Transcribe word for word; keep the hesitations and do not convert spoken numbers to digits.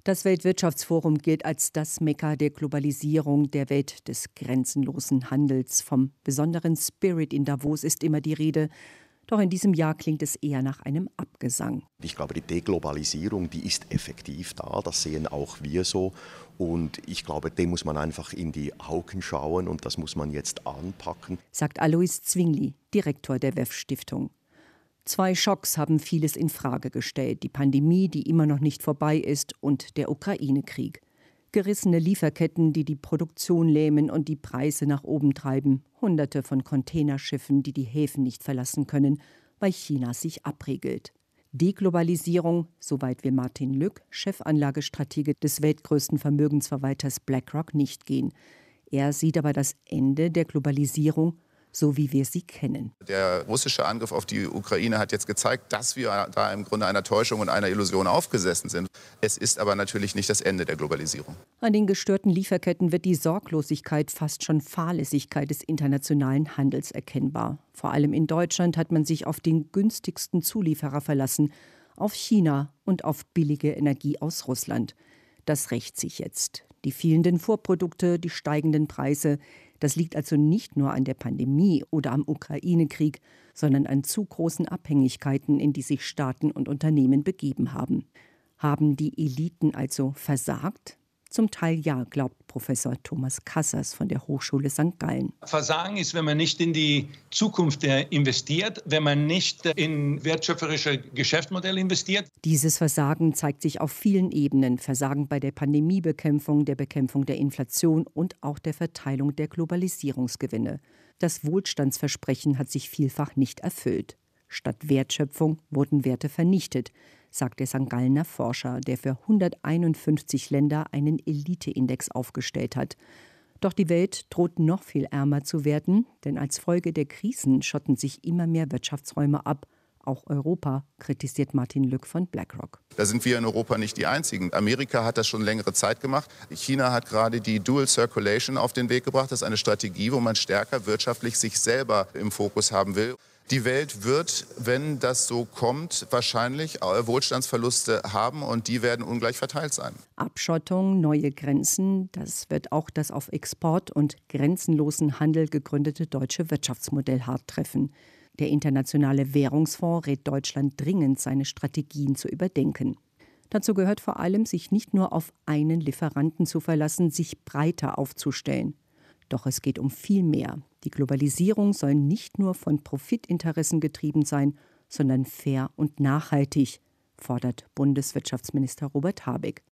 Das Weltwirtschaftsforum gilt als das Mekka der Globalisierung, der Welt des grenzenlosen Handels. Vom besonderen Spirit in Davos ist immer die Rede. Doch in diesem Jahr klingt es eher nach einem Abgesang. Ich glaube, die Deglobalisierung, die ist effektiv da. Das sehen auch wir so. Und ich glaube, dem muss man einfach in die Augen schauen und das muss man jetzt anpacken, sagt Alois Zwingli, Direktor der W E F-Stiftung. Zwei Schocks haben vieles in Frage gestellt. Die Pandemie, die immer noch nicht vorbei ist, und der Ukraine-Krieg. Gerissene Lieferketten, die die Produktion lähmen und die Preise nach oben treiben. Hunderte von Containerschiffen, die die Häfen nicht verlassen können, weil China sich abriegelt. Deglobalisierung, soweit wir Martin Lück, Chefanlagestratege des weltgrößten Vermögensverwalters BlackRock, nicht gehen. Er sieht aber das Ende der Globalisierung, so wie wir sie kennen. Der russische Angriff auf die Ukraine hat jetzt gezeigt, dass wir da im Grunde einer Täuschung und einer Illusion aufgesessen sind. Es ist aber natürlich nicht das Ende der Globalisierung. An den gestörten Lieferketten wird die Sorglosigkeit, fast schon Fahrlässigkeit des internationalen Handels erkennbar. Vor allem in Deutschland hat man sich auf den günstigsten Zulieferer verlassen, auf China und auf billige Energie aus Russland. Das rächt sich jetzt. Die fehlenden Vorprodukte, die steigenden Preise. Das liegt also nicht nur an der Pandemie oder am Ukraine-Krieg, sondern an zu großen Abhängigkeiten, in die sich Staaten und Unternehmen begeben haben. Haben die Eliten also versagt? Zum Teil ja, glaubt Professor Thomas Cassers von der Hochschule Sankt Gallen. Versagen ist, wenn man nicht in die Zukunft investiert, wenn man nicht in wertschöpferische Geschäftsmodelle investiert. Dieses Versagen zeigt sich auf vielen Ebenen. Versagen bei der Pandemiebekämpfung, der Bekämpfung der Inflation und auch der Verteilung der Globalisierungsgewinne. Das Wohlstandsversprechen hat sich vielfach nicht erfüllt. Statt Wertschöpfung wurden Werte vernichtet, sagt der Sankt Gallener Forscher, der für hunderteinundfünfzig Länder einen Eliteindex aufgestellt hat. Doch die Welt droht noch viel ärmer zu werden, denn als Folge der Krisen schotten sich immer mehr Wirtschaftsräume ab. Auch Europa, kritisiert Martin Lück von BlackRock. Da sind wir in Europa nicht die Einzigen. Amerika hat das schon längere Zeit gemacht. China hat gerade die Dual Circulation auf den Weg gebracht. Das ist eine Strategie, wo man stärker wirtschaftlich sich selber im Fokus haben will. Die Welt wird, wenn das so kommt, wahrscheinlich Wohlstandsverluste haben und die werden ungleich verteilt sein. Abschottung, neue Grenzen, das wird auch das auf Export und grenzenlosen Handel gegründete deutsche Wirtschaftsmodell hart treffen. Der Internationale Währungsfonds rät Deutschland dringend, seine Strategien zu überdenken. Dazu gehört vor allem, sich nicht nur auf einen Lieferanten zu verlassen, sich breiter aufzustellen. Doch es geht um viel mehr. Die Globalisierung soll nicht nur von Profitinteressen getrieben sein, sondern fair und nachhaltig, fordert Bundeswirtschaftsminister Robert Habeck.